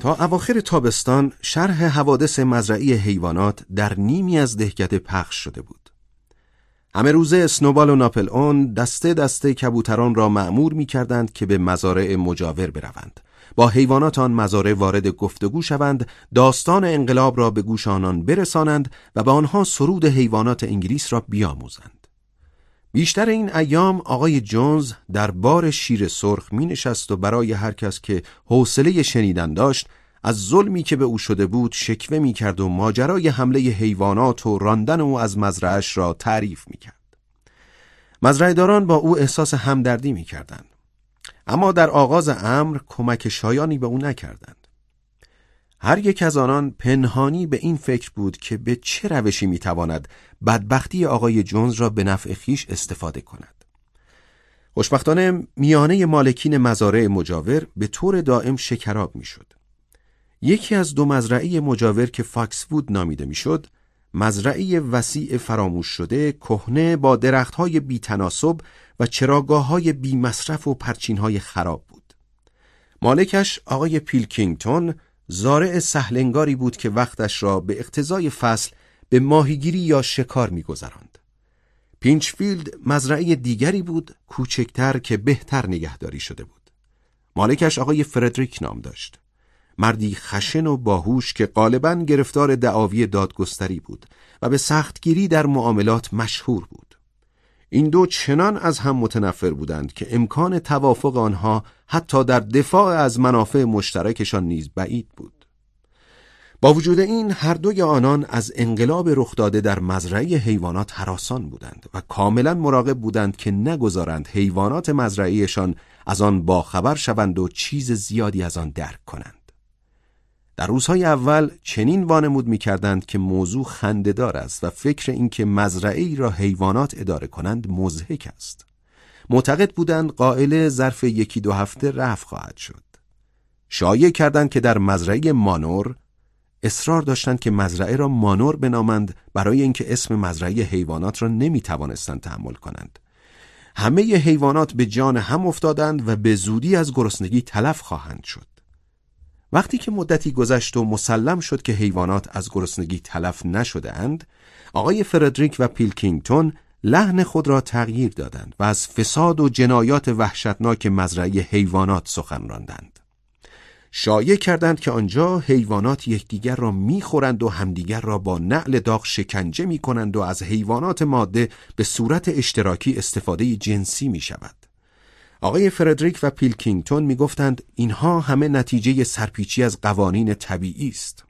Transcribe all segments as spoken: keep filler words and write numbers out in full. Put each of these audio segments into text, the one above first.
تا اواخر تابستان شرح حوادث مزرعی حیوانات در نیمی از دهکده پخش شده بود. همه روزه اسنوبال و ناپل اون دسته دسته کبوتران را مأمور می کردند که به مزارع مجاور بروند. با حیوانات آن مزارع وارد گفتگو شوند، داستان انقلاب را به گوش آنان برسانند و به آنها سرود حیوانات انگلیس را بیاموزند. بیشتر این ایام آقای جونز در بار شیر سرخ می نشست و برای هر کس که حوصله شنیدن داشت از ظلمی که به او شده بود شکوه می کرد و ماجرای حمله حیوانات و راندن او از مزرعش را تعریف می کرد. مزرعه‌داران با او احساس همدردی می کردند. اما در آغاز امر کمک شایانی به او نکردند. هر یک از آنان پنهانی به این فکر بود که به چه روشی می تواند بدبختی آقای جونز را به نفع خیش استفاده کند. خوشبختانه میانه مالکین مزارع مجاور به طور دائم شکراب می شد. یکی از دو مزرعه مجاور که فاکس وود نامیده می شد، مزرعه وسیع فراموش شده، کهنه با درختهای بی تناسب و چراگاه‌های بی مصرف و پرچین‌های خراب بود. مالکش آقای پیلکینگتون زارع سهلنگاری بود که وقتش را به اقتضای فصل به ماهیگیری یا شکار می‌گذراند. پینچفیلد مزرعه دیگری بود، کوچکتر که بهتر نگهداری شده بود. مالکش آقای فردریک نام داشت. مردی خشن و باهوش که غالباً گرفتار دعاوی دادگستری بود و به سختگیری در معاملات مشهور بود. این دو چنان از هم متنفر بودند که امکان توافق آنها حتی در دفاع از منافع مشترکشان نیز بعید بود. با وجود این هر دوی آنان از انقلاب رخ داده در مزرعه حیوانات هراسان بودند و کاملا مراقب بودند که نگذارند حیوانات مزرعه‌شان از آن باخبر شوند و چیز زیادی از آن درک کنند. در روزهای اول چنین وانمود می‌کردند که موضوع خنده‌دار است و فکر اینکه مزرعه‌ای را حیوانات اداره کنند مضحک است. معتقد بودند قائل ظرف یکی دو هفته رفع خواهد شد. شایعه کردند که در مزرعه مانور اصرار داشتند که مزرعه را مانور بنامند برای اینکه اسم مزرعه حیوانات را نمی‌توانستند تحمل کنند. همه حیوانات به جان هم افتادند و به زودی از گرسنگی تلف خواهند شد. وقتی که مدتی گذشت و مسلم شد که حیوانات از گرسنگی تلف نشده اند، آقای فردریک و پیلکینگتون لحن خود را تغییر دادند و از فساد و جنایات وحشتناک مزرعه حیوانات سخن راندند. شایعه کردند که آنجا حیوانات یکدیگر را می‌خورند و همدیگر را با نعل داغ شکنجه می‌کنند و از حیوانات ماده به صورت اشتراکی استفاده جنسی می‌شود. آقای فردریک و پیلکینگتون میگفتند اینها همه نتیجه سرپیچی از قوانین طبیعی است.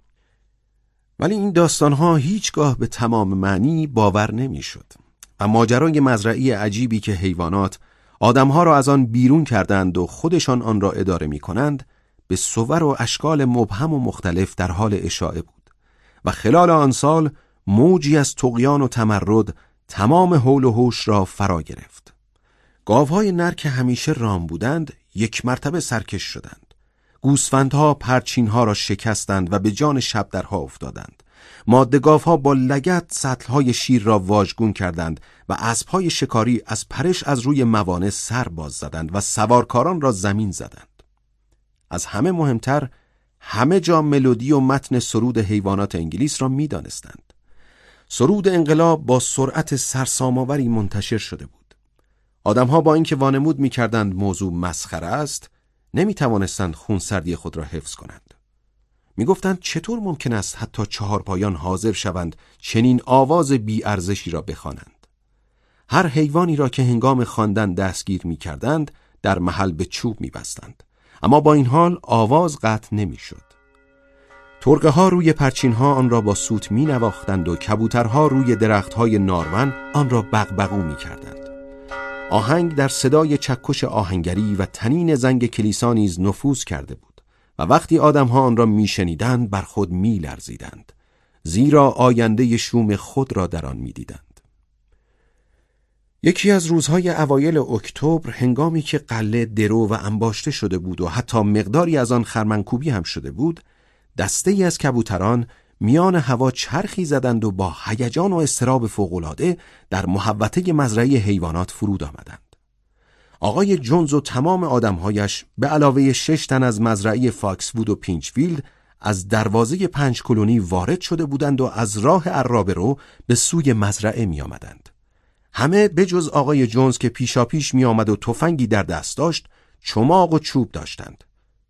ولی این داستانها هیچگاه به تمام معنی باور نمیشد و ماجرای مزرعه عجیبی که حیوانات آدمها را از آن بیرون کردند و خودشان آن را اداره میکنند به صور و اشکال مبهم و مختلف در حال اشاعه بود و خلال آن سال موجی از طغیان و تمرد تمام حول و حوش را فرا گرفت. گاوهای نر که همیشه رام بودند یک مرتبه سرکش شدند. گوسفندها پرچینها را شکستند و به جان شبدرها افتادند. ماده گاوها با لگد سطلهای شیر را واژگون کردند و اسبهای شکاری از پرش از روی موانع سر باز زدند و سوارکاران را زمین زدند. از همه مهمتر همه جا ملودی و متن سرود حیوانات انگلیس را می دانستند. سرود انقلاب با سرعت سرسام‌آوری منتشر شده بود. آدم‌ها با اینکه وانمود می‌کردند موضوع مسخره است، نمی‌توانستند خونسردی خود را حفظ کنند. می‌گفتند چطور ممکن است حتی چهارپایان حاضر شوند چنین آواز بی‌ارزشی را بخوانند. هر حیوانی را که هنگام خواندن دستگیر می‌کردند، در محل به چوب می‌بستند. اما با این حال آواز قطع نمی‌شد. ترقه‌ها روی پرچین‌ها آن را با سوت می‌نواختند و کبوترها روی درخت‌های نارون آن را بغبغو می‌کردند. آهنگ در صدای چکش آهنگری و تنین زنگ کلیسا نیز نفوذ کرده بود و وقتی آدم‌ها آن را می‌شنیدند بر خود می‌لرزیدند، زیرا آینده شوم خود را در آن می‌دیدند. یکی از روزهای اوایل اکتبر هنگامی که قله درو و انباشته شده بود و حتی مقداری از آن خرمنکوبی هم شده بود، دسته‌ای از کبوتران میان هوا چرخی زدند و با هیجان و اضطراب فوق‌العاده در محوطه مزرعه حیوانات فرود آمدند. آقای جونز و تمام آدمهایش به علاوه شش تن از مزرعه فاکس‌وود و پینچفیلد از دروازه پنج کلونی وارد شده بودند و از راه عرابه رو به سوی مزرعه می آمدند. همه بجز آقای جونز که پیشا پیش می آمد و تفنگی در دست داشت، چماق و چوب داشتند.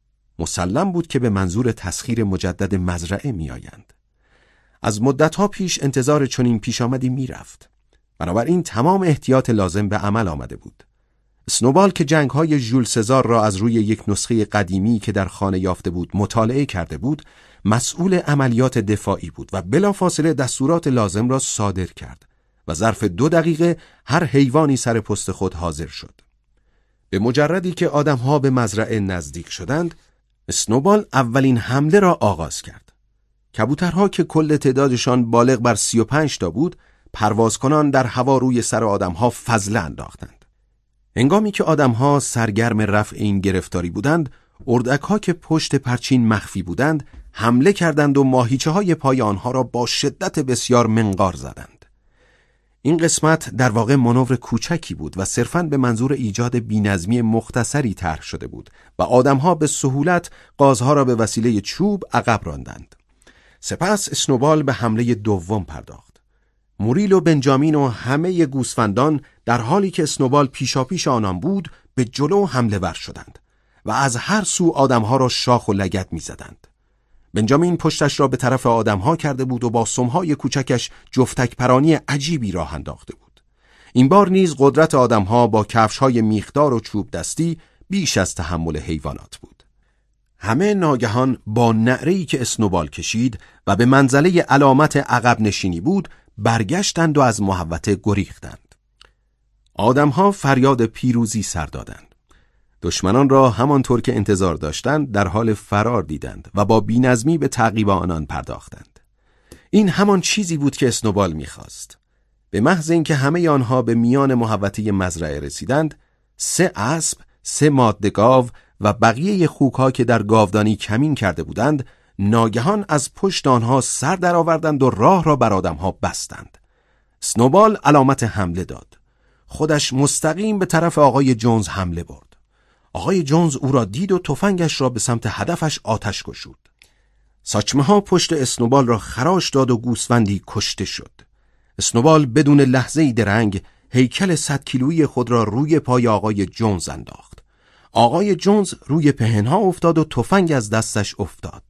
مسلم بود که به منظور تسخیر مجدد مزرعه می آیند. از مدتها پیش انتظار چنین پیش آمدی می رفت. بنابراین تمام احتیاط لازم به عمل آمده بود. اسنوبال که جنگ‌های ژول سزار را از روی یک نسخه قدیمی که در خانه یافته بود مطالعه کرده بود، مسئول عملیات دفاعی بود و بلافاصله دستورات لازم را صادر کرد و ظرف دو دقیقه هر حیوانی سر پست خود حاضر شد. به مجردی که آدم‌ها به مزرعه نزدیک شدند، اسنوبال اولین حمله را آغاز کرد. کبوترها که کل تعدادشان بالغ بر سی و پنج تا بود، پرواز کنان در هوا روی سر آدم‌ها فضله انداختند. هنگامی که آدم‌ها سرگرم رفع این گرفتاری بودند، اردک‌ها که پشت پرچین مخفی بودند، حمله کردند و ماهیچه‌های پای آنها را با شدت بسیار منقار زدند. این قسمت در واقع مانور کوچکی بود و صرفاً به منظور ایجاد بی‌نظمی مختصری طرح شده بود و آدم‌ها به سهولت غازها را به وسیله چوب عقب راندند. سپس اسنوبال به حمله دوم پرداخت. موریل و بنجامین و همه گوسفندان در حالی که اسنوبال پیشاپیش آنان بود به جلو حمله ور شدند و از هر سو آدمها را شاخ و لگد می زدند. بنجامین پشتش را به طرف آدمها کرده بود و با سمهای کوچکش جفتک پرانی عجیبی راه انداخته بود. این بار نیز قدرت آدمها با کفشهای میخدار و چوب دستی بیش از تحمل حیوانات بود. همه ناگهان با نعره‌ای که اسنوبال کشید و به منزله علامت عقب نشینی بود برگشتند و از محوطه گریختند. آدمها فریاد پیروزی سر دادند. دشمنان را همانطور که انتظار داشتند در حال فرار دیدند و با بی‌نظمی به تعقیب آنان پرداختند. این همان چیزی بود که اسنوبال می‌خواست. به محض اینکه همه آنها به میان محوطه مزرعه رسیدند، سه اسب، سه ماده گاو و بقیه خوک‌ها که در گاودانی کمین کرده بودند، ناگهان از پشت آنها سر درآوردند و راه را بر آدم‌ها بستند. اسنوبال علامت حمله داد. خودش مستقیم به طرف آقای جونز حمله برد. آقای جونز او را دید و تفنگش را به سمت هدفش آتش گشود. ساچمه ها پشت اسنوبال را خراش داد و گوسفندی کشته شد. اسنوبال بدون لحظه‌ای درنگ هیکل صد کیلویی خود را روی پای آقای جونز انداخت. آقای جونز روی پهنها افتاد و تفنگ از دستش افتاد.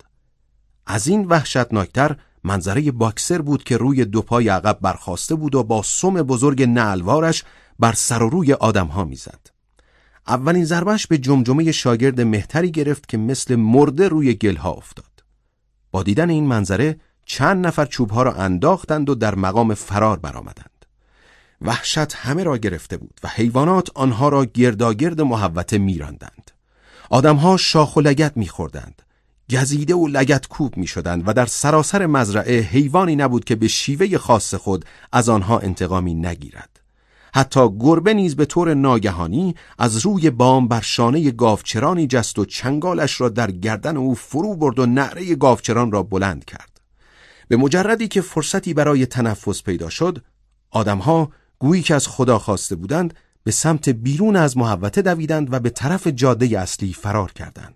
از این وحشتناکتر منظره باکسر بود که روی دو پای عقب برخاسته بود و با سم بزرگ نعلوارش بر سر و روی آدمها میزد. اولین ضربش به جمجمه شاگرد مهتری گرفت که مثل مرده روی گلها افتاد. با دیدن این منظره چند نفر چوبها را انداختند و در مقام فرار برآمدند. وحشت همه را گرفته بود و حیوانات آنها را گرداگرد محوطه میراندند. آدمها شاخ و لگد میخوردند. گزیده و لگد کوب می شدند و در سراسر مزرعه حیوانی نبود که به شیوه خاص خود از آنها انتقامی نگیرد. حتی گربه نیز به طور ناگهانی از روی بام بر شانه گاوچرانی جست و چنگالش را در گردن او فرو برد و نعره گاوچران را بلند کرد. به مجردی که فرصتی برای تنفس پیدا شد، آدمها گویی که از خدا خواسته بودند به سمت بیرون از محوطه دویدند و به طرف جاده اصلی فرار کردند.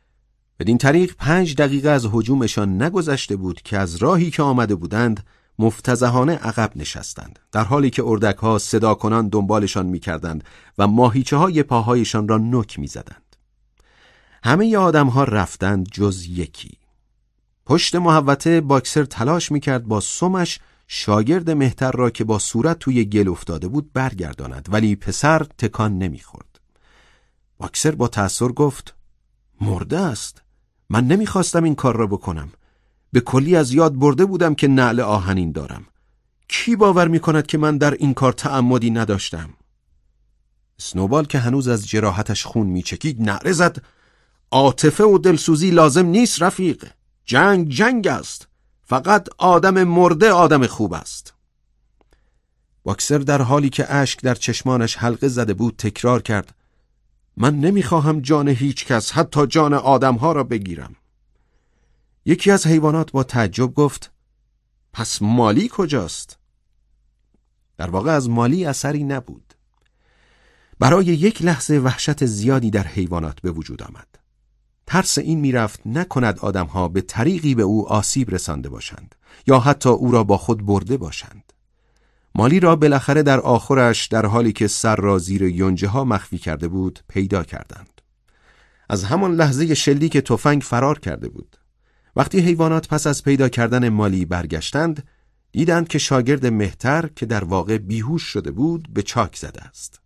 بدین طریق پنج دقیقه از هجومشان نگذشته بود که از راهی که آمده بودند مفتضحانه عقب نشستند، در حالی که اردک‌ها صدا کنان دنبالشان می‌کردند و ماهیچه‌های پاهایشان را نوک می‌زدند. همه آدم‌ها رفتند جز یکی. پشت محوطه باکسر تلاش می‌کرد با سمش شاگرد مهتر را که با صورت توی گل افتاده بود برگرداند، ولی پسر تکان نمی‌خورد. باکسر با تأثیر گفت: مرده است. من نمیخواستم این کار را بکنم. به کلی از یاد برده بودم که نعل آهنین دارم. کی باور میکند که من در این کار تعمدی نداشتم؟ اسنوبال که هنوز از جراحتش خون میچکید نعره زد: عاطفه و دلسوزی لازم نیست رفیق. جنگ جنگ است. فقط آدم مرده آدم خوب است. باکسر در حالی که اشک در چشمانش حلقه زده بود تکرار کرد: من نمیخواهم جان هیچ کس، حتی جان آدمها را بگیرم. یکی از حیوانات با تعجب گفت: پس مالی کجاست؟ در واقع از مالی اثری نبود. برای یک لحظه وحشت زیادی در حیوانات به وجود آمد. ترس این میرفت نکند آدمها به طریقی به او آسیب رسانده باشند یا حتی او را با خود برده باشند. مالی را بالاخره در آخرش در حالی که سر را زیر یونجه ها مخفی کرده بود پیدا کردند. از همان لحظه شلیک تفنگ فرار کرده بود. وقتی حیوانات پس از پیدا کردن مالی برگشتند، دیدند که شاگرد مهتر که در واقع بیهوش شده بود به چاک زده است.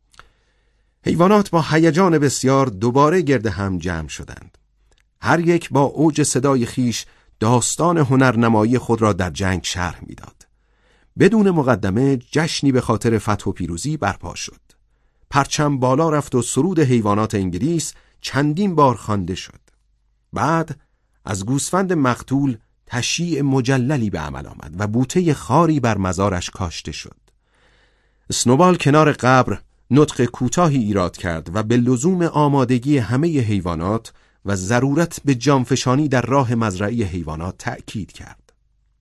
حیوانات با هیجان بسیار دوباره گرد هم جمع شدند. هر یک با اوج صدای خیش داستان هنرنمایی خود را در جنگ شرح میداد. بدون مقدمه جشنی به خاطر فتح و پیروزی برپا شد. پرچم بالا رفت و سرود حیوانات انگلیس چندین بار خوانده شد. بعد از گوسفند مقتول تشییع مجللی به عمل آمد و بوته خاری بر مزارش کاشته شد. اسنوبال کنار قبر نطق کوتاهی ایراد کرد و به لزوم آمادگی همه حیوانات و ضرورت به جانفشانی در راه مزرعه حیوانات تأکید کرد.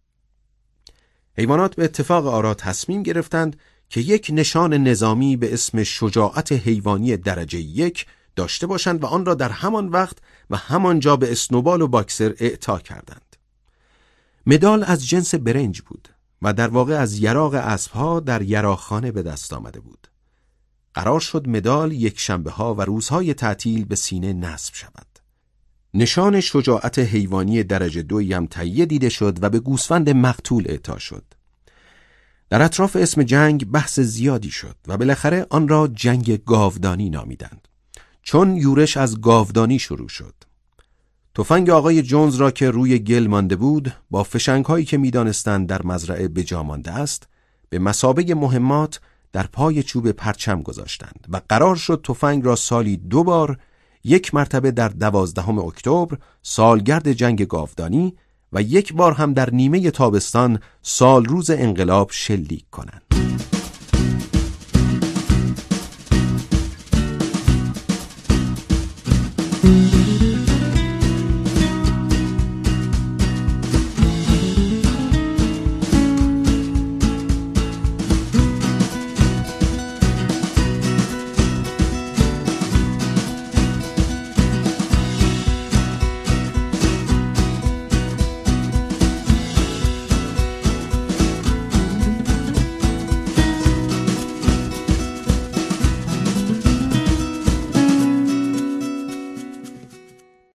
حیوانات به اتفاق آرا تصمیم گرفتند که یک نشان نظامی به اسم شجاعت حیوانی درجه یک داشته باشند و آن را در همان وقت و همان جا به اسنوبال و باکسر اعطا کردند. مدال از جنس برنج بود و در واقع از یراق اسب‌ها در یراخانه به دست آمده بود. قرار شد مدال یک شنبه ها و روزهای تعطیل به سینه نصب شود. نشان شجاعت حیوانی درجه دوی هم تهیه دیده شد و به گوسفند مقتول اعطا شد. در اطراف اسم جنگ بحث زیادی شد و بالاخره آن را جنگ گاودانی نامیدند، چون یورش از گاودانی شروع شد. تفنگ آقای جونز را که روی گل مانده بود با فشنگ‌هایی که می‌دانستند در مزرعه به جا مانده است به مثابه مهمات در پای چوب پرچم گذاشتند و قرار شد تفنگ را سالی دو بار، یک مرتبه در دوازدهم اکتبر سالگرد جنگ گاودانی و یک بار هم در نیمه تابستان سال روز انقلاب شلیک کنند.